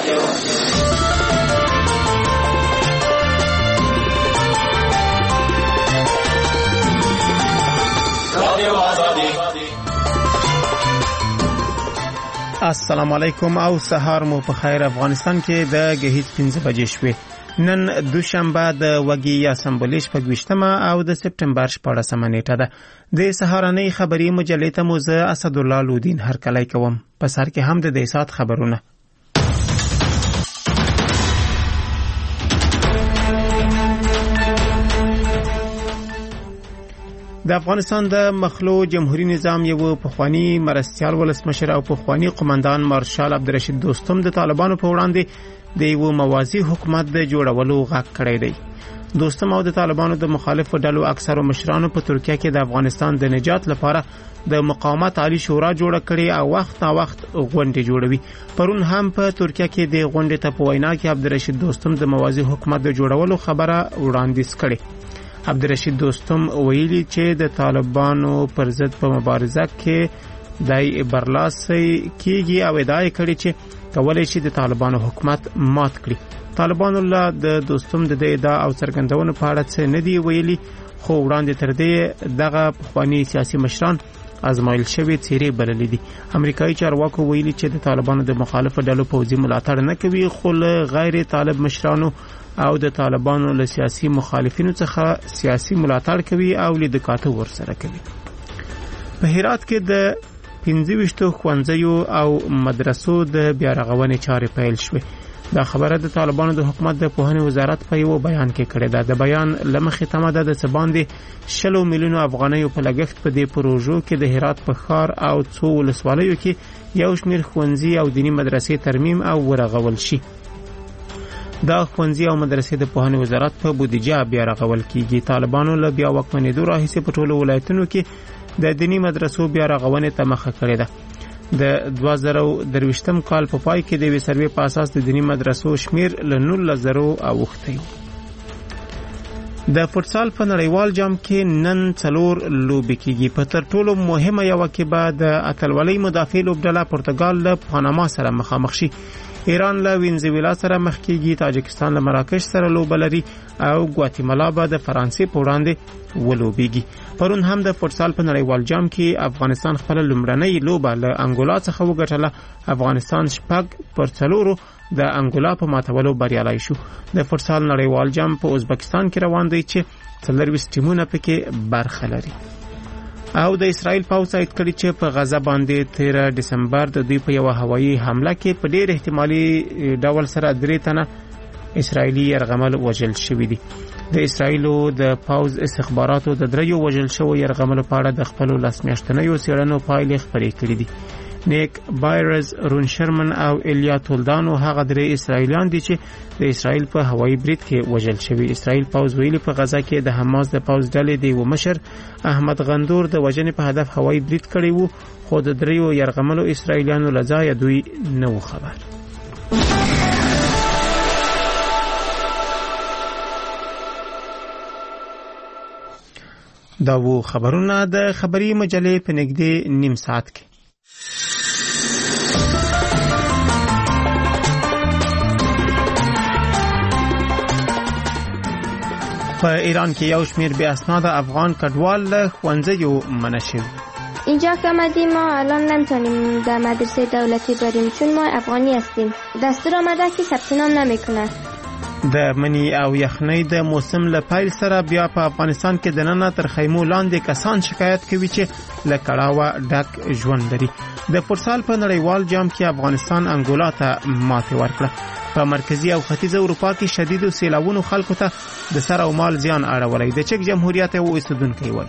السلام علیکم او سهار مو په خیر. افغانستان کې د غهیز 15 بجې شوې. نن دوشنبه د وګي یا سمبولیش په 20 او د سپټمبر 14 نیټه ده. د سهارنۍ خبري مجلې ته مو زه اسد الله لودین هر کله کوم. په سر کې هم د سات خبرونه. د افغانستان د مخلو جمهوریت نظام یو پخوانی مرستیال ولسمشر او پخوانی قومندان مارشال عبدالرشید دوستم د طالبانو په وړاندې د یو موازی حکومت د جوړولو غږ کړی دی. دوستم او د طالبانو د مخالفو ډلو اکثرو مشرانو په ترکیه کې د افغانستان د نجات لپاره د مقاومت عالی شورا جوړه کړې او وخت نا وخت غونډې جوړوي. پرون هم په ترکیه کې د غونډې ته په وینا کې عبدالرشید دوستم د موازی حکومت د جوړولو خبره وړاندیز کړې. عبدالرشید دوستم ویلي چې د طالبانو پر ضد په مبارزه کې دای برلاسي کیږي او ادعا کړې چې کولای شي د طالبانو حکومت مات کړي. طالبانو له د دوستم د ادعا او څرګندونو په اړه څه نه دی ویلي، خو وړاندې تر دې دغه پخوانی سیاسي مشران ازمایل شوی څیرې بللې دي. امریکایي چارواکو ویلي چې د طالبانو د مخالفه ډلو پوځي ملاتړ نه کوي، خو له غیر طالب مشرانو او د طالبانو له سیاسي مخالفینو څخه سیاسي ملاتړ کوي او لیدکاته ورسره کوي. په هرات کې د 25 ښوونځیو او مدرسو د بیا رغونې چارې پیل شوې. دا خبره د طالبانو د حکومت د پوهنې وزارت په یو بیان کې کړې ده. د بیان لمخې تمه ده د څه باندې 60 میلیونو افغانیو په لګښت په دې پروژو کې د هرات په ښار او څو ولسوالیو کې یو شمېر ښوونځي او دیني مدرسې ترمیم او ورغول شي. دا ښوونځي او مدرسې د پوهنې وزارت په بودیجه بیا رغول کیږي. طالبانو له بیا واکمنېدو راهیسې په ټولو ولایتونو کې د دیني مدرسو بیا رغونې ته مخه کړې ده. د 2023 کال په پای کې د وی سروې په اساس د دیني مدرسو شمیر له 19,000 اوښتی. د فوتسال په نړیوال جام کې نن 4 لوبې کیږي. په تر ټولو مهمه یو کې به د اتلولۍ مدافع لوبډله پرتګال له پاناما سره مخامخ شي. ایران له وینزویلا سره مخ کیږي. تاجکستان له مراکش سره لوبه لري او ګواتیمالا به د فرانسې په وړاندې ولوبېږي. پرون هم د فوتسال په نړیوال جام کې افغانستان خپل لومړنۍ لوبه له انګولا څخه وګټله. افغانستان 6-4 د انګولا په ماتولو بریالی شو. د فوتسال نړیوال جام په ازبکستان کې روان دی چې 24 ټیمونه پکې برخه لري. او د اسرائیل پوځ تایید کړی چې په غزه باندې 13 دسمبر د دوی په یو هوایي حمله کې په ډېر احتمالي ډول سره 3 تنه اسرائیلي يرغمل وژل شوي دي. د اسرائیلو د پوځ استخباراتو د 3 وژل شوو يرغمل په اړه د خپل لاسمیاشتنیو څېړنو پایلې خبرې کړې دي. نیک بایرز، رون شرمن او الیا تولدانو هغه 3 اسرائیلیان دي چې د اسرائیل په هوایي برید کې وژل شوي. اسرائیل پوځ ویلي په غزه کې د حماس د پوځ ډلې د مشر احمد غندور د وژنې په هدف هوایي برید کړی وو، خو د 3 يرغملو اسرائیلیانو لځای دوی نه و خبر. دا وو خبرونه د خبري مجلې په نږدې نیم ساعت کې. په ایران کې یو شمیر بی اسناد افغان کډوال له ښوونځیو منع شوي. اینجا که آمدیم ما الان نمیتونیم در مدرسه دولتی بریم چون ما افغانی هستیم. دستور آمده که ثبت نام نمیکنه. د منی او یخنۍ د موسم له پیل سره بیا په افغانستان کې د نن تر خیمو لاندې کسان شکایت کوي چې له کړاوه ډک ژوند لري. د فوتسال په نړیوال جام کې افغانستان انګولا ته ماتې ورکړه. په مرکزی او ختیځ اروپا کې شدید سیلاوونو خلکو ته د سر او مال زیان اړولی. د چک جمهوریت او اوسیدونکو وایي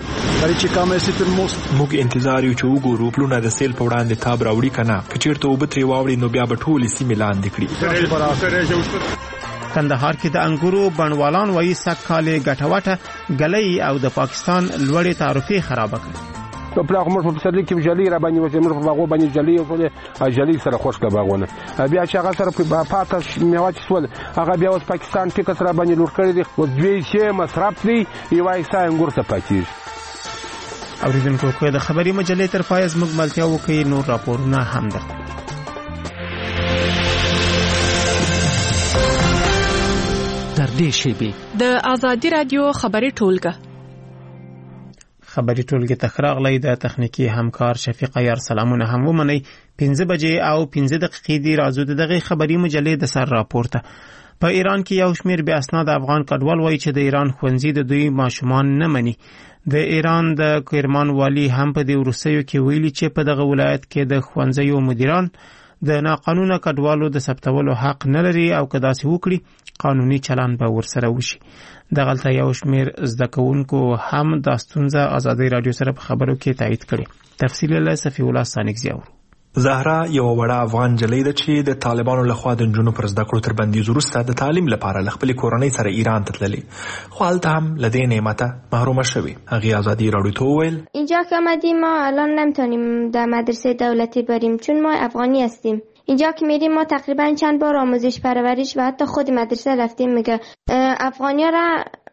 موږ انتظار یو چې وګورو پلونه د سیل په وړاندې تاب راوړي کنه. که چیرته وب ترې واوړي نو بیا به ټولې سیمې لاندې کړي. کندهار کې د انګورو بڼوالان وایي سږکال ګټوټه ګلۍ او د پاکستان لوړې تعرفې خراب کړې. په پلاغ موږ په پسرلي کې جلی را باندې وځي، موږ په باغو باندې جلی او ټول جلی سره خوش کا باغونه بیا چې هغه سره په پاتې میوه چې سول هغه بیا اوس پاکستان کې کسره باندې لور کړی دی او دوی چې مصرف دی یو ایسا انګور ته پاتې. اوریدونکو کو د خبري مجلې تر پایز مګملتیا وکي نور راپورونه هم ده. نږدې شیبې. د آزادي رادیو خبري ټولګه ته راغلی د تخنیکی همکار شفیق عیار سلامونه هم ومنئ. 5 بجې او 15 دقیقې دی راځو دغه خبري مجلې د سر راپورته. په ایران کې یو شمیر بې اسناد افغان کډوال وایي چې د ایران ښوونځي د دوی ماشومان نه مني. د ایران د کرمان والی هم په دې وروستیو کې ویلي چې په دغه ولایت کې د ښوونځیو مدیران د ناقانونه کډوالو د ثبتولو حق نه لري او که داسې وکړي قانوني چلند به ورسره وشي. دغلته یو شمیر زده کوونکو هم دا ستونزه آزادۍ رادیو سره په خبرو کې تایید کړي. تفصیل له صفی الله ثانیکزی اورو. زهرا یو وړه افغان جلۍ ده چې د طالبانو لخوا د نجونو پر زده کړو تر بندیز وروسته د تعلیم لپاره له خپلې کورنۍ سره ایران ته تللې، خو هلته هم له دې نعمته محرومه شوې. هغې آزادي راډیو ته وویل اینجا که آمدیم ما الان نمیتونیم در مدرسه دولتی بریم چون ما افغانی هستیم. اینجا که میریم ما تقریبا چند بار آموزش پرورش و حتی خود مدرسه رفتیم میگه افغانیا را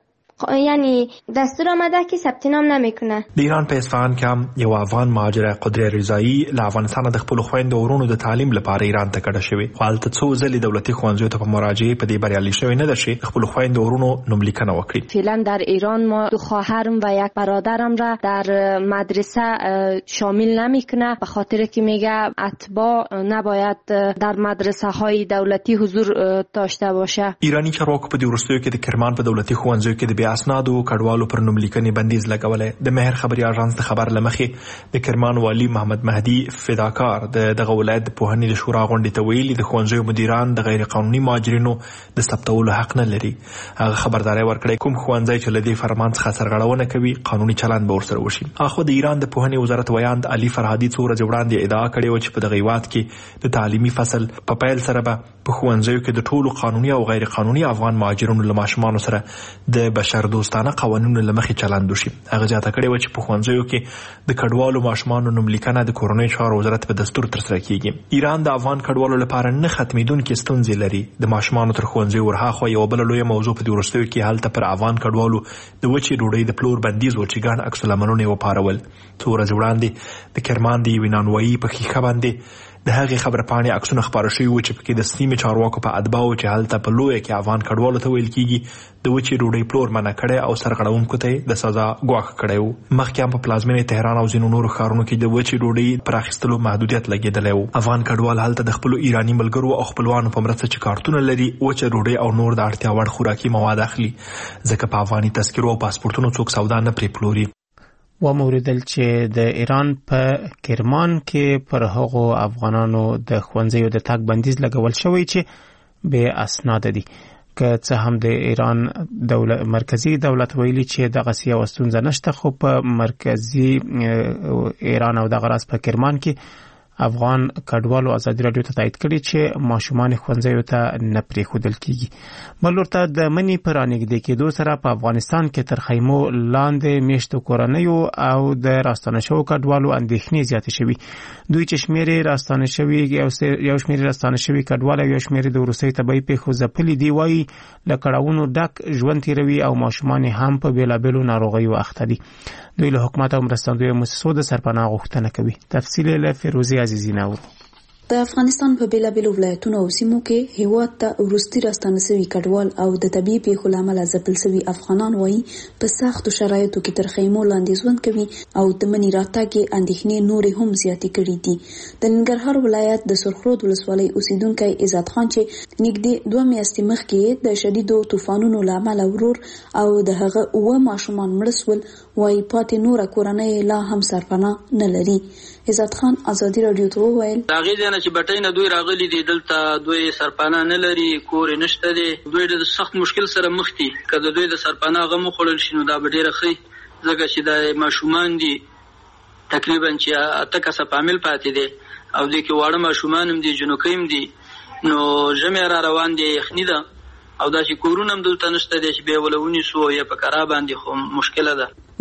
یعنی دستور آمده که ثبت نام نمیکنه. د ایران په اصفهان کې هم یو افغان مهاجر قدرت رضایی له افغانستان د خپل خويندو ورونو د تعلیم لپاره ایران ته کډه شوی. خو هلته څو ځلې دولتي ښوونځیو ته په مراجعه په دې بریالي شوی نه ده چې خپل خويندو ورونو نوملیکنه وکړي. فعلا در ایران ما 2 خواهرم و 1 برادرم را در مدرسه شامل نمیکنه به خاطر که میگه اتباع نباید در مدرسه های دولتی حضور داشته باشه. ایرانی چارواکو په دې وروستیو کې د کرمان په دولتي ښوونځیو کې د بیا اسنادو کډوالو پر نوملیکنې بندیز لګولې. د مهر خبري اژانس د خبر لمخې د کرمان والی محمد مهدی فداکار دغه ولایت د پوهنې د شورا غونډې ته ویلي د ښوونځیو مدیران د غیر قانوني مهاجرینو د ثبتولو حق نه لري. هغه خبرداري ورکړې کوم ښوونځی چې له دې فرمان څخه سرغړونه کوي قانوني چلند به ورسره وشي. اخو د ایران د پوهنې وزارت ویاند علي فرهادي څو ورځې وړاندې ادعا کړې و چې په دغه هیواد کې د تعلیمي فصل په پیل سره به په ښوونځیو کې د ټولو قانوني او غیر قانوني افغان مهاجرینو له ماشومانو سره د بشر دوستانه قوانینو له مخې چلند وشي. هغه زیاته کړې و چې په ښوونځیو کې د کډوالو ماشومانو نوملیکنه د کورنۍ چارو وزارت په دستور ترسره کیږي. ایران د افغان کډوالو لپاره نه ختمېدونکې ستونزې لري. د ماشومانو تر ښوونځیو ورهاخوا یو بل لویه موضوع په دې وروستیو کې هلته پر افغان کډوالو د وچې ډوډۍ د پلور بندیز و چې ګڼ عکس العملونه یې وپارول. څو ورځې وړاندې د کرمان د یوې نانوایي په ښیښه باندې د هغې خبرپاڼې عکسونه خپاره شوي وو چې پکې د سیمې چارواکو په ادعاوو چې هلته په لویه کې افغان کډوالو ته ویل کیږي د وچې ډوډۍ پلور منع کړی او سرغړونکو ته د سزا ګواښ کړی و. مخکې هم په پلازمینې تهران او ځینو نورو ښارونو کې د وچې ډوډۍ پر اخیستلو محدودیت لګېدلی و. افغان کډوال هلته د خپلو ایراني ملګرو او خپلوانو په مرسته چې کارتونه لري وچه ډوډۍ او نور د اړتیا وړ خوراکي مواد اخلي، ځکه په افغاني تذکرو او پاسپورتونو څوک سودا نه پرې پلوري. و موردل چې د ایران په کرمان کې پر هغو افغانانو د ښوونځیو د تګ بندیز لګول شوی چې بې اسناد دي. که څه هم د ایران مرکزی دولت ویلي چې دغه یو ستونزه نشته، خو په مرکزی ایران او دغه راز په کرمان کې افغان کډوالو آزادي رادیو ته تایید کړي چې ماشومان ښوونځیو ته نه پرېښودل کیږي. بل ورته د منی پر رانږدې کېدو سره په افغانستان کې تر خیمو لاندې میشتو کورنیو او د راستانه شوو کډوالو اندېښنې زیاتې شوي. دوی چې شمېر راستانه شوي یو شمېر راستانه شوي کډوال او یو شمېر د وروستیو طبیعي پیښو ځپلي دي وایي له کړاوونو ډک ژوند تېروي او ماشومان هم په بېلابېلو ناروغیو اخته دي. دوی له حکومت او مرستندویه مؤسسو د سرپناه غوښتنه کوي. تفصیل له فیروزي عزیزی نور. د افغانستان په بیلابېلو ولایتونو او سیمو کې هیواد ته وروستي راستانه شوي کډوال او د طبیعي پیښو له امله ځپل شوي افغانان وایي په سختو شرایطو کې تر خیمو لاندې ژوند کوي او د مني راتګ اندېښنې نورې هم زیاتې کړې دي. د ننګرهار ولایت د سرخرود ولسوالۍ اوسیدونکی عزت خان چې نږدې 2 میاشتې مخکې د شدیدو طوفانونو له امله ورور او د هغه 9 ماشومان مړه شول، وایي پاتې نوره کورنۍ لا هم سرپناه نه لري. عزت خان آزادي رادیو ته وویل هغې ځای نه چې بټۍ نه دوی راغلي دي، دلته دوی سرپناه نه لري، کور یې نشته دی، دوی د سخت مشکل سره مخ دي. که د دوی د سرپناه غم وخوړل شي نو دا به ډېره ښه، ځکه چې د ماشومان دي تقریبا چې 8 کسه فامیل پاتې دی او دې کې واړه ماشومان هم دي، جنوکۍ هم دي، نو ژمی را روان دی، یخني ده او دا چې کورونه هم دلته نشته دی چې بیا ولونی سو یا په کرا باندې خو مشکله ده.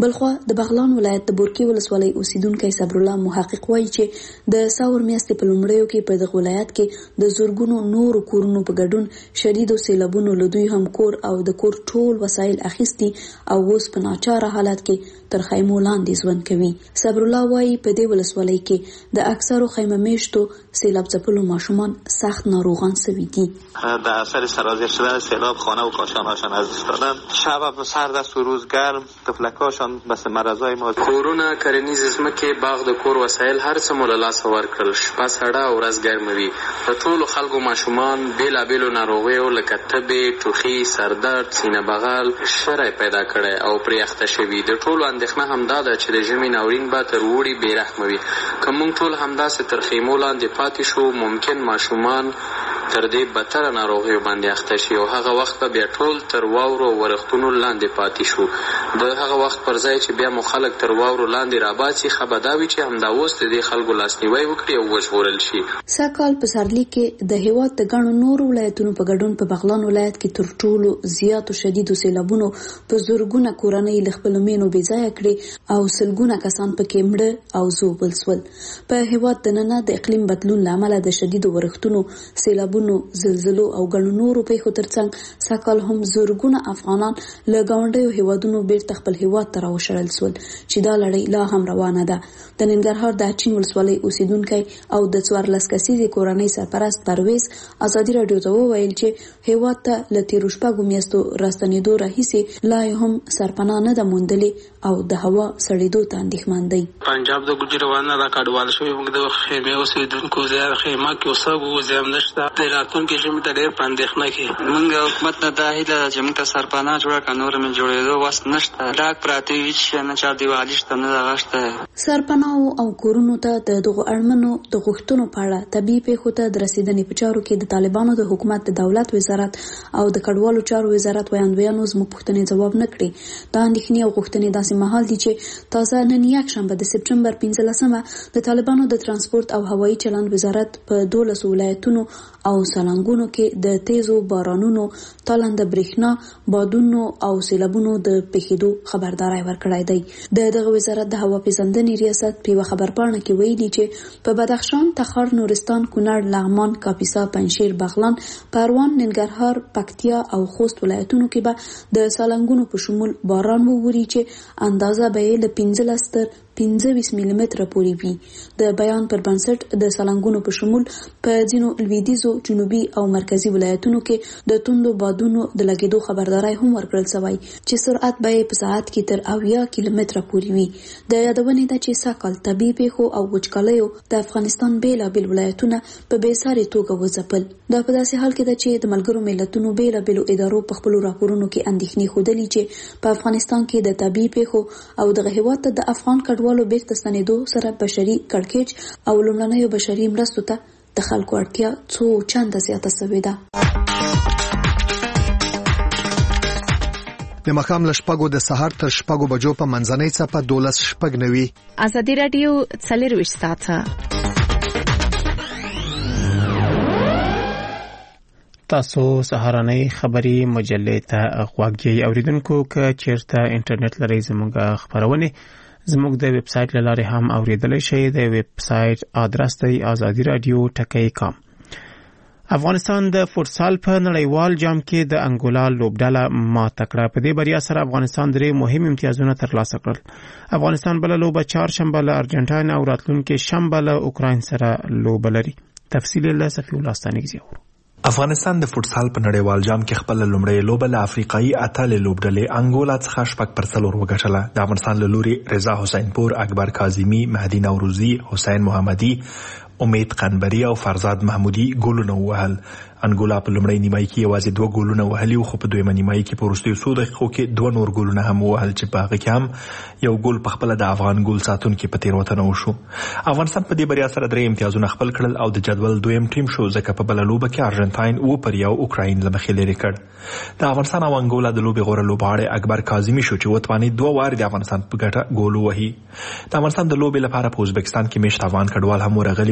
بلخوا د بغلان ولایت د بورکي ولسوالۍ اوسیدونکو صبر الله محقق وایي چې د ساور میاشتې په لومړیو کې په دغه ولایت کې د زورګونو نور کورونو په ګډون شدیدو سیلابونو له دوی هم کور او د کور ټول وسایل اخیستي او اوس په ناچاره حالت کې تر خیمو لاندې ژوند کوي. صبر الله وایي په دې ولسوالۍ کې د اکثرو خیمه میشتو سیلاب ځپلو ماشومان سخت ناروغان شوي دي. در اثر سرازیر شدن سیلاب خانه و کاشانهاشان از دست دادن. شب و سرد است و روز گرم، طفلکاشان بس مرضای ما. کورونه کرنیز ځمکې باغ د کور وسایل هر څه مو له لاسه ورکړل. شپه سړه او ورځ ګرمه وي. د ټولو خلکو ماشومان بېلابېلو ناروغیو لکه تبې، ټوخي، سردرد، سینه بغل شری پیدا کړی او پرې اخته شوي. د ټولو اندېښنه همدا ده چې د ژمي ناورین به تر اوړي بېرحمه وي. که موږ ټول همداسې تر خیمو لاندې پاتې شو، ممکن ماشومان تر دې بدتره ناروغیو باندې اخته شي او هغه وخت به بیا ټول تر واورو او ورښتونو لاندې پاتې شو. د هغه وخت پر ځای چې بیا مو خلک تر واورو لاندې راباسي، ښه به دا وي چې همدا اوس د دې خلکو لاسنیوی وکړي او وژغورل شي. سږکال په پسرلي کې د هېواد د ګڼو نورو ولایتونو په ګډون په بغلان ولایت کې تر ټولو زیاتو شدیدو سیلابونو په زرګونه کورنۍ له خپلو مینو بېځایه کړې او سلګونه کسان پکې مړه او ژوبل شول. په هېواد دننه د اقلیم بدلون له امله د شدیدو ورښتونو، سیلابونو، زلزلو او ګڼو نورو پیښو ترڅنګ سږکال هم زرګونه افغانان له ګاونډیو هېوادونو بیرته خپل هېواد ته راوشړل شول چې دا لړۍ لا هم روانه ده. د ننګرهار د اچین ولسوالۍ اوسیدونکی او د 14 کسیزې کورنۍ سرپرست پرویز ازادي راډیو ته وویل چې هېواد ته له تېرو شپږو میاشتو راستنېدو راهیسې لا هم سرپناه نه ده موندلې او د هوا سړېدو ته اندېښمن دی. پنجاب د ګوجروانه را کډوال شوي موږ د خیمې اوسیدونکو زیات خیمه کې اوسه زیام نشته. د راتلونکي ژمي ته ډېر په اندېښنه کې موږ حکومت نه دا هیله ده چې موږ ته سرپناه جوړه کړه. نور مې جوړېدو وس نشته، ډاک پراته وي چې نه چاردیوالي شته نه دغه شته. سرپناهو او کورونو ته د دغو اړمنو د غوښتنو په اړه طبیعي پیښو ته د رسیدنې په چارو کې د طالبانو د حکومت د دولت وزارت او د کډوالو چارو وزارت وړاندوینو زموږ پوښتنې ځواب نه کړې. دا اندېښنې او غوښتنې داسې مهال دي چې تازه نن یکشنبه د سپټمبر 15 د طالبانو د ترانسپورت او هوایي چلند وزارت په 12 ولایتونو او سالنګونو کې د تیزو بارانونو، تالنده برېښنا، بادونو او سیلابونو د پیښېدو خبرداری ورکړی دی. دغه وزارت د هوا پیژندنې ریاست په یوه خبرپاڼه کې ویلي چې په بدخشان، تخار، نورستان، کونړ، لغمان، کاپیسا، پنجشیر، بغلان، پروان، ننګرهار، پکتیا او خوست ولایتونو کې به د سالنګونو په شمول باران ووري چې اندازه به یې له 15 تر 25 ملي متره پورې وي. د بیان پر بنسټ د سالنګونو په شمول په ځینو لویدیځو، جنوبي او مرکزي ولایتونو کې د توندو بادونو د لګېدو خبرداری هم ورکړل شوی چې سرعت به یې په ساعت کې تر 80 کیلومتره پورې وي. د یادونې ده چې سږکال طبیعي پیښو او وچکالیو د افغانستان بېلابېل ولایتونه په بېسارې توګه وځپل. دا په داسې حال کې ده چې د ملګرو ملتونو بېلابېلو ادارو په خپلو راپورونو کې اندېښنې ښودلې چې په افغانستان کې د طبیعي پیښو او دغه هېواد ته د افغان کډوالو بیرته ستنېدو سره بشري کړکېچ او لومړنیو بشري مرستو ته د خلکو اړتیا څو چنده زیاته شوې ده. د مخام له شپږو د سهار تر شپږو بجو په منځنۍ څپه 12:09. ازادي راډیو 24 ساعته. تاسو سهارنۍ خبری مجلې ته غوږی اوریدونکو که چیرته انټرنیټ لرئ زموږ خبرونه زموږ د ویب سټ لاره هم اوریدلای شئ. د ویب سټ ادرس دی azadiradio.com. افغانستان د فوټسال په نړیوال جام کې د انګولا لوبډله ماته کړه. په دې بریا سره افغانستان درې مهم امتیازونه ترلاسه کړل. افغانستان بل لوبه چهارشنبه له ارجنټاین او راتلونکي شنبه له اوکراین سره لوبه لري. تفصیل له صفی الله ستانګزی. افغانستان د فوټسال په نړیوال جام کې خپل لومړی لوبه له افریقایي اتلې لوبډلې انګولا څخه 6-4 وګټله. د افغانستان له لوري رضا حسین پور، اکبر کاظمی، مهدی نوروزی، حسین محمدی، امید قنبری او فرزاد محمودی ګولونه وهل. انګولا په لومړی نیمایي کې یوازې 2 ګولونه وهلي خو په دویمه نیمایي کې په وروستیو 100 دقیقو کې 2 نور ګولونه هم وهل چې په هغه کې هم یو ګول په خپل د افغان ګول ساتونکي په تیروتنه وشو. افغانستان په دې بریا سره 3 امتیازونه خپل کړل او د جدول دویم ټیم شو ځکه په بل لوبه کې ارجنټاین 2-1 اوکراین له مخې لري کړ. د افغانستان او انګولا د لوبې غوره لوبغاړی اکبر کاظمی شو چې وتوانید 2 واري د افغانستان په ګټه ګول وهي. د افغانستان د لوبې لپاره په ازبکستان کې مشت افغان کډوال هم ورغلي و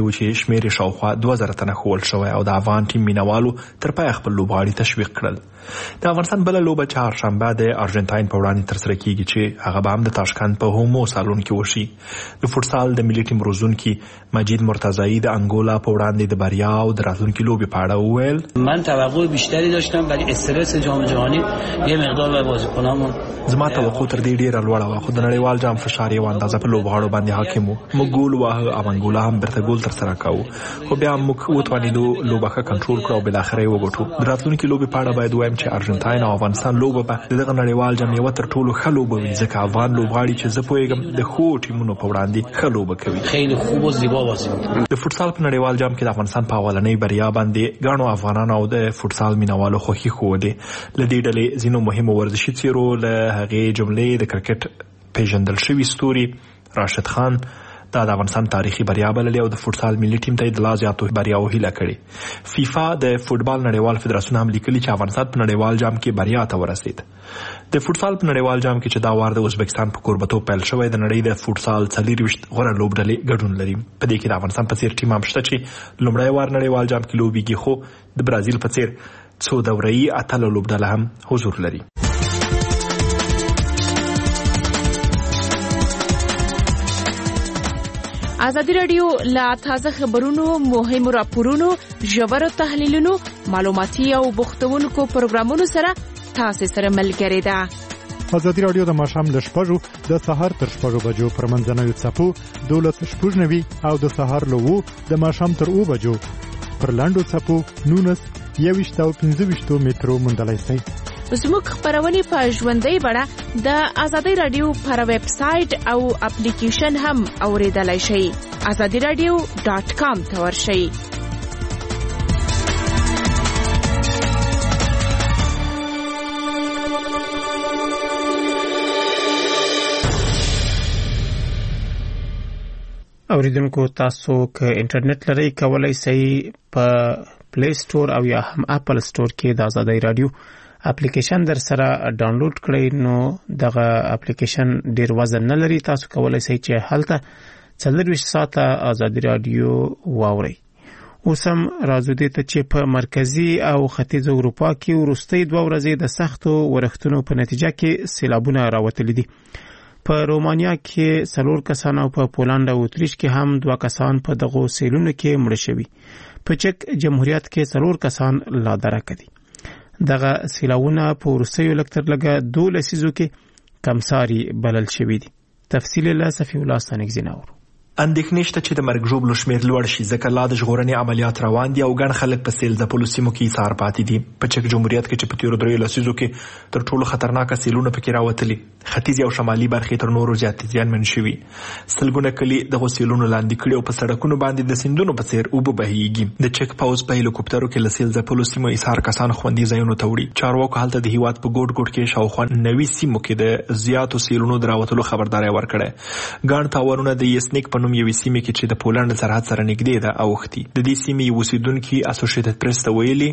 و چې شمیر شاوخوا 2000 تنه خول شوی او د افغان ټیم مینوالو تر پای خپل لوبغاړي تشویق کړل. د افغانستان بل لوبه چهارشنبه د ارجنټاین په وړاندې ترسره کیږي چې هغه به هم د تاشکند په هومو سالون کې وشي. د فوټسال د ملي ټیم روزونکي مجید مرتضایی د انګولا په وړاندې د بریا او د راتلونکي لوبې په اړه وویل من توقع بیشتری داشتم ولی استرس جام جهانی یه مقدار به بازیکنامون زما توقع تر دې ډیره لوړه وه خو د نړیوال جام فشار یو اندازه په لوبغاړو باندې حاکم و. موږ ګول واهه او انګولا هم بیرته ګول ترسره کوو خو بیا موږ وتوانېدو لوبه ښه کنټرول کړو او بالاخره یې وګټو. د راتلونکي لوبې په اړه باید ووایم چې ارجنټاین او افغانستان لوبه به دغه نړیوال جام یوه تر ټولو ښه لوبه وي ځکه افغان لوبغاړي چې زه پوهېږم د ښو ټیمونو په وړاندې ښه لوبه کوي. خیلی خوب و زیبا بازی می‌کنه. د فوټسال په نړیوال جام کې د افغانستان په اولنۍ بریا باندې ګڼو افغانانو او د فوټسال مینوالو خوښي ښودې. له دې ډلې ځینو مهمو ورزشي څیرو له هغې جملې د کرکټ پیژندل شوي ستوري راشد خان دا د افغانستان تاریخي بریا بللې او د فوټسال ملي ټیم ته د لا زیاتو بریاو هیله کړې. فیفا د فوټبال نړیوال فدراسیون هم لیکلي چې افغانستان په نړیوال جام کې بریا ته ورسید. د فوټسال په نړیوال جام کې چې دا وار د ازبکستان په کوربتوب پیل شوی د نړۍ د فوټسال 24 غوره لوبډلې ګډون لري. په دې کې د افغانستان په څیر ټیم هم شته چې لومړی وار نړیوال جام کې لوبېږي خو د برازیل په څیر څو دوره‌یي اتله لوبډله هم حضور لري. ازادي رادیو لا تازه خبرونو مهمو راپورونو ژورو تحلیلونو معلوماتي او بوختونکو پروګرامونو سره تاسو سره ملګری ده. ازادي رادیو د ماښام له 6 د سهار تر 6 بجو پر منځنوي څپو 12:90 او د سهار له 2 د ماښام تر 2 بجو پر لاندو څپو 19 او 15 مترو مندلای شي. زموږ خبرونه په ژوندۍ بڼه د ازادي رادیو پر ویب سټ او اپلیکیشن هم اوریدلای شئ. azadiradio.com ته ورشئ. اوریدونکو تاسو که انټرنیټ لرئ کولای شئ په پلی سٹور او یا هم اپل سٹور کې د ازادي رادیو اپلیکیشن در سره ډاونلوډ کړئ. نو دغه اپلیکیشن ډیر وزن نه لري. تاسو کولای شئ چې هلته 24 ساعته ازادي رادیو واورئ. اوس هم راځو دې ته چې په مرکزی او ختیځ اروپا کې وروستۍ 2 ورځې د سختو ورښتونو په نتیجه کې سیلابونه راوتلي دي. په رومانیا کې 4 کسان او په پولند او اتریش کې هم 2 کسان په دغه سیلونو کې مړه شوي. په چک جمهوریت کې 4 کسان لا درکه دي. دغه سیلاونه په روسیو لکتر لګه 2 لسیزو کې کمساري بلل شوی دي. تفصیل له صفی الله ستانک زیناور. اندېښنې شته چې د مرګ ژوبلو شمېر لوړ شي ځکه لا د ژغورنې عملیات روان دي او ګڼ خلک په سیل ځپلو سیمو کې ایسار پاتې دي. په چک جمهوریت کې چې په تیرو 3 لسیزو کې تر ټولو خطرناکه سیلونه پکې راوتلي. ختیځ او شمالي برخې تر نورو زیات زیانمن شوي. سلګونه کلي دغه سیلونو لاندې کړي او په سړکونو باندې د سیندونو په څیر اوبه بهیږي. د چک پاوز په هلیکوپټرو کې له سیل ځپلو سیمو ایسار کسان خوندي ځایونو ته وړي. چارواکو هلته د هیواد په ګوټ ګوټ کې شاوخوا 90 سیمو کې د زیاتو سیلونو دراوتلو خبرداري ورکړه. ګڼ تاوانونه د یسنیک په نوم یوې سیمې کې چې د پولند سرحد سره نږدې ده اوختي. د دې سیمې اوسیدونکي اسوسییټډ پریس ته ویلي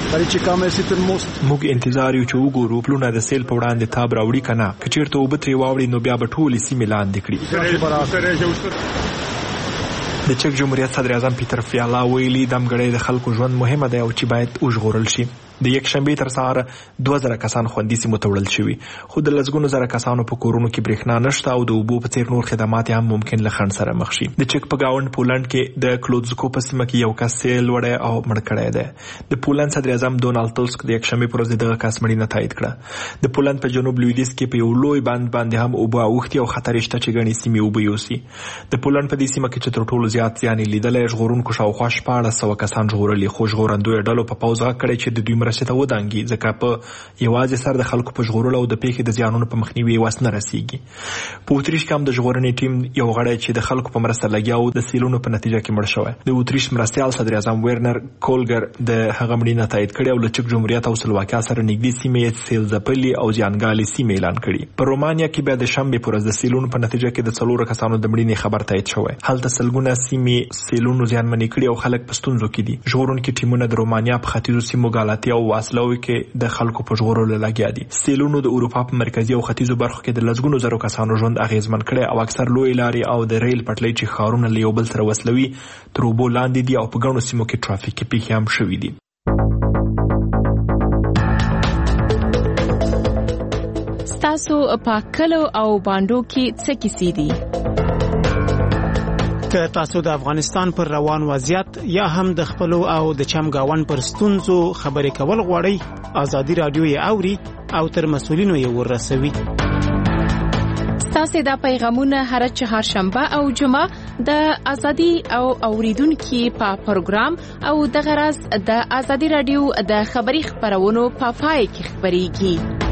موږ انتظار یو چې وګورو پلونه د سیل په وړاندې تاب راوړي کنه که چیرته اوبه ترې واوړي نو بیا به ټولې سیمې لاندې کړي. د چک جمهوریت صدر اعظم پیټر فیالا ویلي دمګړی د خلکو ژوند مهمه ده او چې باید وژغورل شي. د یک شنبه تر سهار 2000 کسان خوندي سیمو ته وړل شوي خو د لږونو زره کسانو په کورونو کې برېښنا نشته او د اوبو په څیر نور خدمات هم ممکن له خنډ سره مخ شي. د چک په گاوند پولند کې د کلودزکو په سیمه کې یو کس سیل وړی او مړ کړی دی. د پولند صدر اعظم ډونالد ټسک د یک شنبه پر ورځ دغه کس مړینه تایید کړه. د پولند په جنوب لویدیځ کې په یو لوی بند باندې هم اوبه اوختي او خطر شته چې ګڼې سیمې اوبه یوسي. د پولند په دې سیمه کې چې تر ټولو زیات زیان لیدلی ژغورونکو شاوخوا 1400 کسان ژغورلي خو ژغورندوی ډلو په پوځ غږ کړی چې د دوی مرستې ته ودانګي ځکه په یوازې سر د خلکو په ژغورلو او د پیښې د زیانونو په مخنیوي وس نه رسیږي. په اتریش کې هم د ژغورنې ټیم یو غړی چې د خلکو په مرسته لګیا و د سیلونو په نتیجه کې مړ شوی. د اتریش مرستیال صدر اعظم ویرنر کولګر د هغه مړینه تایید کړې او له چک جمهوریت او سلواکیا سره نږدې سیمې سیل ځپلي او زیانګالې سیمې اعلان کړي. په رومانیا کې بیا د شنبې پر ورځ د سیلونو په نتیجه کې د 4 کسانو د مړینې خبر تایید شوی. هلته سلګونه سیمې سیلونو زیانمنې کړي او خلک په ستونزو کې دي. ژغورونکي ټیمونه د رومانیا په ختیځو سیمو ګالاتیا او وسلو کې د خلکو په ژغورلو لګیا دي. سیلونو د اروپا په مرکزی او ختیځو برخو کې د لږونو زرو کسانو ژوند اغیزمن کړي او اکثر لوی لارې او د ریل پټلۍ چې ښارونه له یو بل سره وصلوي تر اوبو لاندې دي او په ګڼو سیمو کې ټرافیکي پیښې هم شوي دي. ستاسو په کلو او باندو کې څه کیسې دي؟ که تاسو د افغانستان پر روان وضعیت یا هم د خپلو او د چمګاون پر ستونزو خبرې کول غواړئ، ازادي رادیو یې اوري او تر مسؤلینو یې ورسوي. ستاسو دا پیغامونه هر چهارشنبه او جمعه د ازادي او اوریدونکو په پروګرام او د غرض د ازادي رادیو د خبري خبرونو په پای کې خبريږي.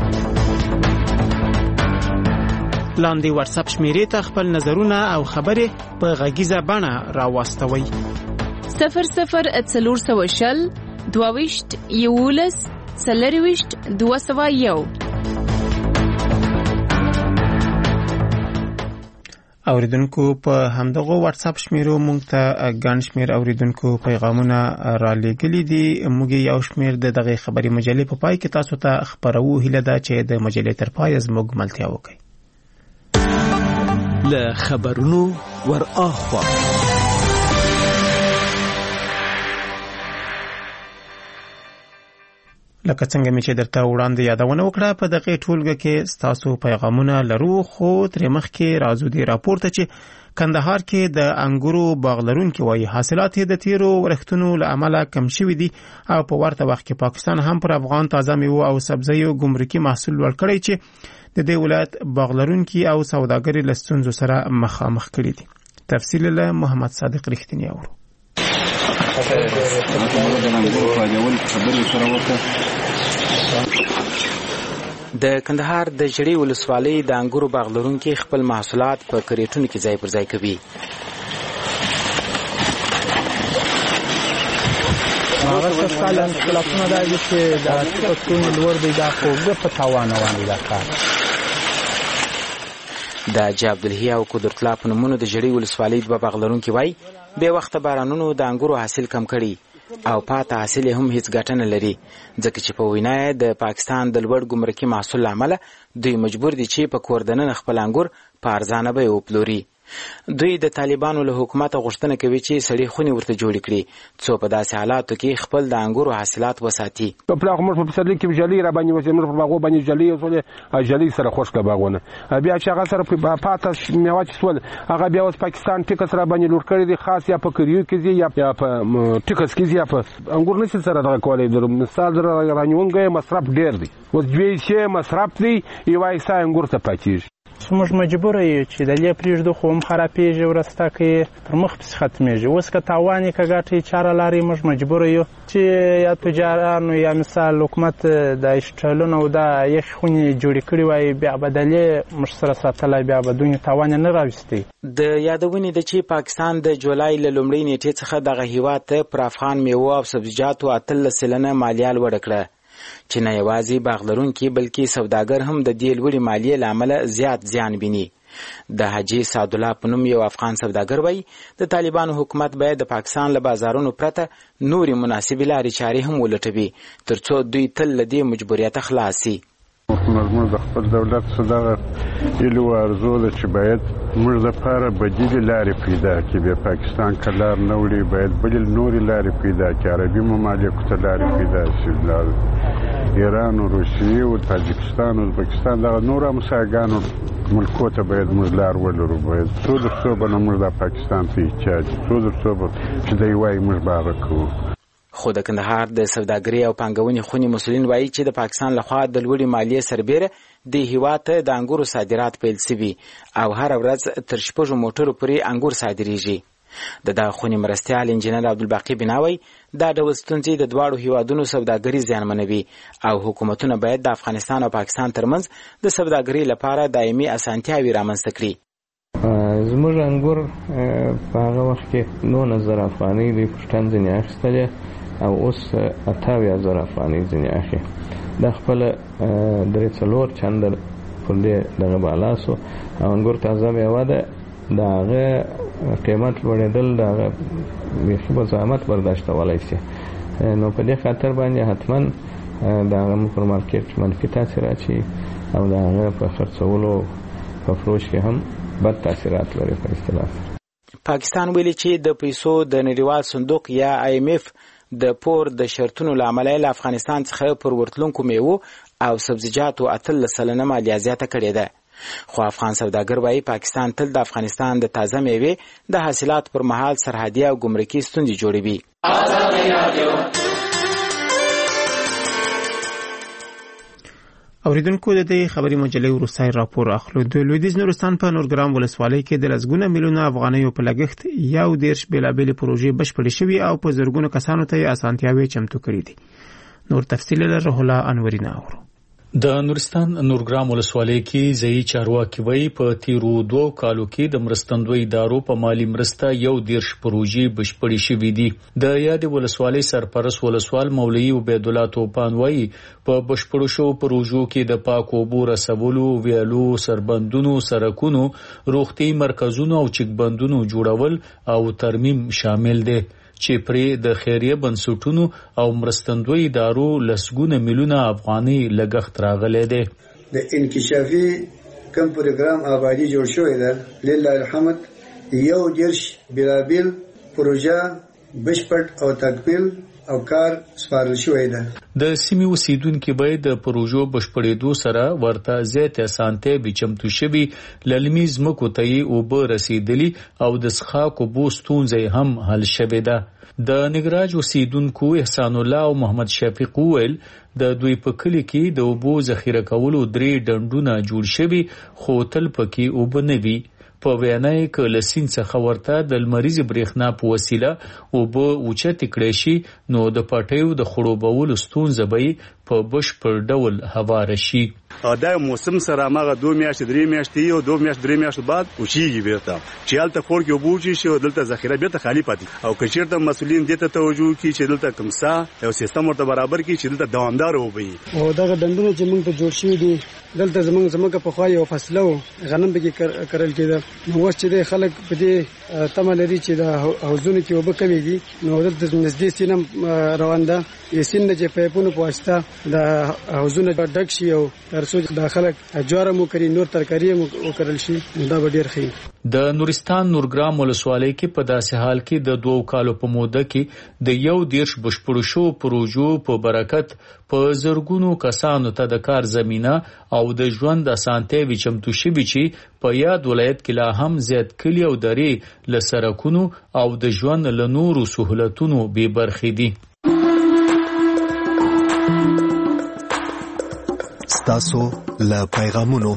لاندې واتس اپ شمیرې ته خپل نظرونه او خبرې په غږیزه بڼه راوستوئ. 0040 22 11 201. اوریدونکو په همدغه واتس اپ شمیرو مونږ ته ګڼ شمیر اوریدونکو پیغامونه را لېږلي دي. موږ یو شمیر دغه خبري مجلې په پای کې تاسو ته خبرو هیله ده چې د مجلې تر پای زموږ ملتیا وکړي. له خبرونو ور اخوا لکه څنګه چې درته وړاندې یادونه وکړه په دغه ټولګه کې تاسو پیغامونه لرو، خو تر مخکې راځو دی راپورته چې کندهار کې د انګورو باغلرونکو وايي حاصلات د تیرو ورښتونو له امله کم شوي دي او په ورته وخت کې پاکستان هم پر افغان تازه میوه او سبزیو ګمرکي محصول ور کړی چې د دې ولایت باغلرونکو او سوداګري له ستونزو سره مخامخ کړي دي. تفصیل له محمد صادق رښتینی اورو. د کندهار د جړی ولسوالۍ د انګورو باغلرونکو خپل محصولات په کریټونو کې ځای پر ځای کوي. هغه څه کالن خلافونه دا چې د ټولو لوړ دی دا خو په تاوان روان دي. دا کار د عبدالهی او قدرت الله په نومونو د جړی ولسوالۍ د باغلرونکو وای به وخت بارانونو د انګورو حاصل کم کړي او پاته حاصل هم هیڅ ګټه نه لري، ځکه چې په وینا د پاکستان د لوړ ګمرکي محصول عمله دوی مجبور دي چې په کوردنن خپل انګور په ارزانه به وپلوري. دوی د طالبانو له حکومت غوښتنه کوي چې سړي خونی ورته جوړ کړي څو په داسې حالاتو کې خپل د انګورو حاصلات وساتي. په پلاغ مر په پسرلي کې جلی را باندې وځي، مر په باغو باندې جلی او جلی سره خوشکه باغونه بیا چې هغه سره په پاته میوه چې سول هغه بیا اوس پاکستان ټیکس را باندې لور کړی دي، خاص یا په کریو کې یا په ټیکس کې یا په انګور نشي سره دغه کولای. در مثال در رانیونګه مصرف ډیر دی، اوس دوی چې مصرف دی یوای سا انګور ته پاتېږي. موږ مجبور یو چې د لې پریږدو خو هم خرابېږي ورسته کې پر مخ پس ختمېږي. اوس که تاوانې که ګټې چاره لري موږ مجبور یو چې یا تجارانو یا مثال حکومت د اشټلونو او د یخ خونې جوړې کړي وای بیا بدلې موږ سره ساتلای بیا بدونی تاوان نه راوستي. د یادونې د چې پاکستان د جولای له لومړۍ نیټې څخه دغه هیواد ته پر افغان میوه او سبزیجاتو 13% مالیه لوړه کړه چې نه یوازې باغلرونکي بلکې سوداګر هم د دې لوړې مالیې له امله زیات زیان ویني. د حاجي سعد الله په نوم یو افغان سوداګر وایي د طالبانو حکومت باید د پاکستان له بازارونو پرته نورې مناسبې لارې چارې هم ولټوي ترڅو دوی تل له دې مجبوریته خلاص شي. موږ د خپل دولت څخه ایلو ارزو ده چې باید موږ لپاره بدیل لارې پیدا کړي. د پاکستان کلار نه وړي باید بدیل نورې لارې پیدا کړي، عربي ممالکو ته لارې پیدا شي، ایران او روسیې او تاجکستان او ازبکستان دغه نور همسایګانو ملکو ته باید موږ لار ولرو. باید څو درڅو به موږ د پاکستان ته احتیاج څو درڅو به چې دی وایي موږ به هغه کوو. خو د کندهار د سوداګرۍ او پانګونې خونې مسؤلین وایي چې د پاکستان لخوا د لوړې مالیې سربیره د هیواد ته د انګورو صادرات پیل شوي او هر ورځ تر 6 موټرو پورې انګور صادریږي. د دغه خونې مرستیال انجینر عبدالباقي بناوی دا ډول ستونزې د دواړو هیوادونو سوداګري زیانمنوي او حکومتونه باید د افغانستان او پاکستان ترمنځ د سوداګرۍ لپاره دایمي اسانتیاوې رامنځته کړي. زموږ انګور په هغه وخت کې 9000 افغانۍ د پښتون ځنې اخیستلې او اوس 88000 افغانۍ ځنې اخی. د خپل درې څلور چندر پر دې دغه بالا سو او انګور تازه میوه ده، دغه قیمت لوړېدل دغه بیخي به زحمت برداشت ولای شي. نو په دې خاطر باندې حتما د هغه پر مارکیټ منفي تاثیر اچي او د هغه په خرڅولو په فروش کې هم بد تاثیرات لري په اصطلاح. پاکستان ویلي چې د پیسو د نړیوال صندوق یا IMF د پور د شرطونو لامل له افغانستان څخه پر ورتلونکو میوو او سبزیجاتو 8% مالیه زیاته کړې ده. خو افغان سوداګر وايي پاکستان تل د افغانستان د تازه میوې د حاصلات پر مهال سرحدي او ګمرکي ستونزې جوړوي. اوریدونکو د دې خبري مجلې وروستای راپور اخلو. د لویدیځ نورستان په نورګرام ولسوالۍ کې د لسګونه میلیونه افغانیو په لګښت 11 بیلابېلې پروژې بشپړې شوې او په زرګونو کسانو ته اسانتیاوې چمتو کړې دي. نور تفصیل لري روح انوري ناور. د نورستان نورګرام ولسوالۍ کې ځای چارواکي وایي په تیرو 2 کالو کې د مرستندوی ادارو په مالی مرسته 11 پروژې بشپړې شوې دي. د یاد ولسوالۍ سرپرست ولسوال مولوي عبید الله توپان وایي په بشپړو شو پروژو کې د پاکو اوبو رسولو، ویالو، سربندونو، سړکونو، روغتي مرکزونو او چک بندونو جوړول او ترمیم شامل دي چې پرې د خیریه بنسټونو او مرستندوی ادارو لسګونه میلیونه افغاني لګښت راغلی دی. د انکشافي کم پروګرام آبادی جوړ شوی دی لله الحمد. 11 بیلابیل پروژه بشپړ او تکمیل او کار سپارل شوی دی. د سیمې اوسیدونکو باید د پروژو بشپړېدو سره ورته زیات اسانتیا به چمتو شوي، للمي ځمکو ته یې اوبه رسیدلي او د څښاک اوبو ستونزه هم حل شوې ده. د نګراج اوسیدونکو احسان الله او محمد شفیق ویل د دوی په کلی کې د اوبو ذخیره کولو 3 ډنډونه جوړ شوي خو تل پکې اوبه نه وي. په وینای ک لسین څخه ورته د لمریز برېښنا په وسیله اوبه اوچت کړي شي نو د پټیو د خړوبولو ستونزه به په بشپړ ډول هوار شي. دا موسم سره ماغه 2 میاشتې 3 میاشتې او 2 میاشتې 3 میاشتې بعد وشيږي بیرته چې حالت خور کې وبوږي شي او دلته ذخیره بیرته خالی پاتې او کچیرته مسولین دته توجه کوي چې دلته کمسا او سیستم ورته برابر کړي چې دلته دوامدار وي. او دا ډنډونه چې موږ ته جوړ شوی دي دلته زمونږ په خوا یو فصله غنم به کې کرل کېده نو وخت چې خلک په دې تمه لري چې دا حوزونه کې وب کمی دي نو دلته نږدې سینم روان ده یسین چې پایپونو په واسطه دا حوزونه ډک شي او ترڅو د خلک جوړه مو کړي نور ترکاری مو وکړل شي دا به ډیر ښه. د نورستان نورګرام ولسوالۍ کې په داسې حال کې د 2 کالو په موده کې د 11 بشپړو شو پروژو په برکت په زرګونو کسانو ته د کار زمينه او د ژوند اسانتیاوې چمتو شوي چې په یاد ولایت کې لا هم زیات کلی او درې لسرکونو او د ژوند له نورو سہولتونو به برخې دي. تاسو له پیغامونو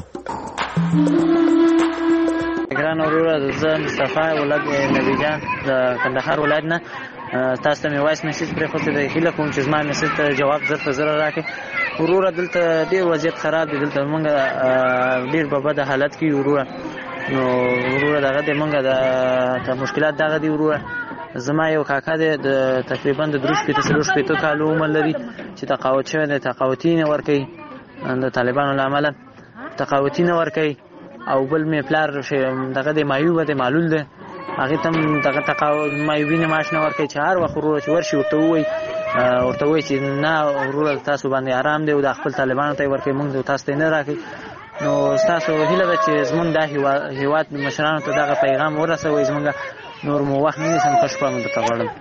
ګران اورور زه مصطفی ولد نبی جان د کندهار ولایت نه تاسو ته وایس میسج پرې خو د هیله کوم چې زما میسج ته جواب زر په زر راکړي. ورور دلته ډیر وضعیت خراب دی دلته مونږ ډیر په بد حالت کې ورور دغه د مونږ د مشکلات دغه دی. ورور زما یو کاکا د تقریبا د 3 کالو عمر لري چې تقاعد شوی دی تقاعدین ورکي د طالبانو لامل تقاعدین ورکي او بل می پلار دغه د مایوب د معلول ده هغه تم دغه تقاعد مایوبین معاش نه ورکي چې هر وخت ورور چې ورشي ورته وي چې نه ورور تاسو باندې آرام دی او د خپل طالبانو ته ورکي موږ تاسو ته نه راکې. نو تاسو هیله ده چې زمونږ د هیواد مشرانو ته دغه پیغام ورسوي زمونږ نور مو وخت نه سم خوشپه مونږ ته غواړم.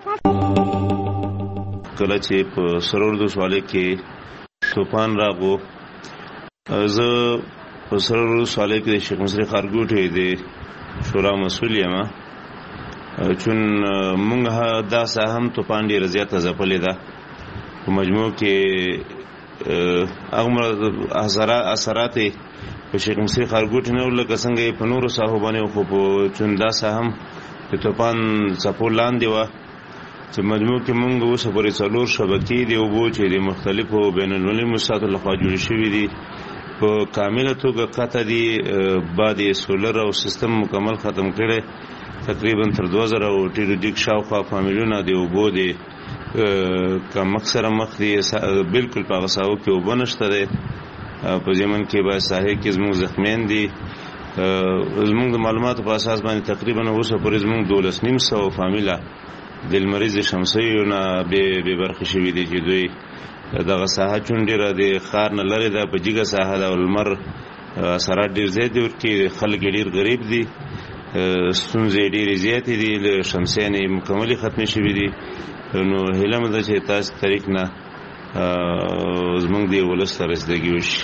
کله چې په سرور د سوالې کې طوفان راغو زه په سرور سوالې کې شیخ مصری خارګوټي دی شورا مسؤل یم چون مونږه دا سهم طوفان ډیر زیاته ځپلې ده په مجموع کې هغه اثرات په شیخ مصری خارګوټي نه لکه څنګه په نورو ساحو باندې خو په چون دا سهم د طوفان څپو لاندې و چې مجموع کې مونږ اوس پورې 4 شبکې دی او چې د مختلفو بین المللي مؤسساتو لخوا جوړ شوي دي په کامله توګه قطع دي بعد سولر او سیستم مکمل ختم کړي تقریبا تر 2000 او ټیروډیک شاوخوا فامیلونه دی او بو دي کم اکثر مخ دي بالکل په غساو کې وبنشته دي په ځمن کې به ساحل کې زموږ زخمین دي زموږ د معلوماتو په اساس باندې تقریبا اوس پورې زموږ 1200 فامیلا د مریض شمسیونه به برخه شوي دي چې دوی دغه ساحه چون ډیره د ښار نه لرې ده، په جګه ساحه ده، لمر اثرات ډیر زیات دي، ورکې خلک ډیر غریب دي، ستونزې ډیرې زیاتې دي، شمسیانې مکملې ختمې شوي دي. نو هیله مې ده چې تاسو طریق نه زموږ د ولس ته رسیدګي وشي.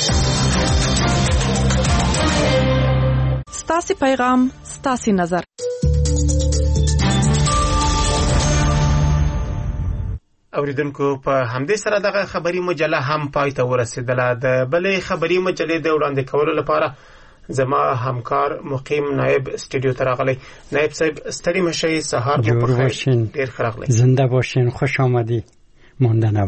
ستاسې پیغام ستاسې نظر. اوریدونکو په همدې سره دغه خبري مجله هم پای ته ورسېدله. د بلې خبري مجلې د وړاندې کولو لپاره زما همکار مقیم نایب استودیو ته راغلی. نایب صاحب ستړي مشئ، سهار مو بخیر. ډېر ښه راغلی. زنده باشین، خوش آمدی. ماندنه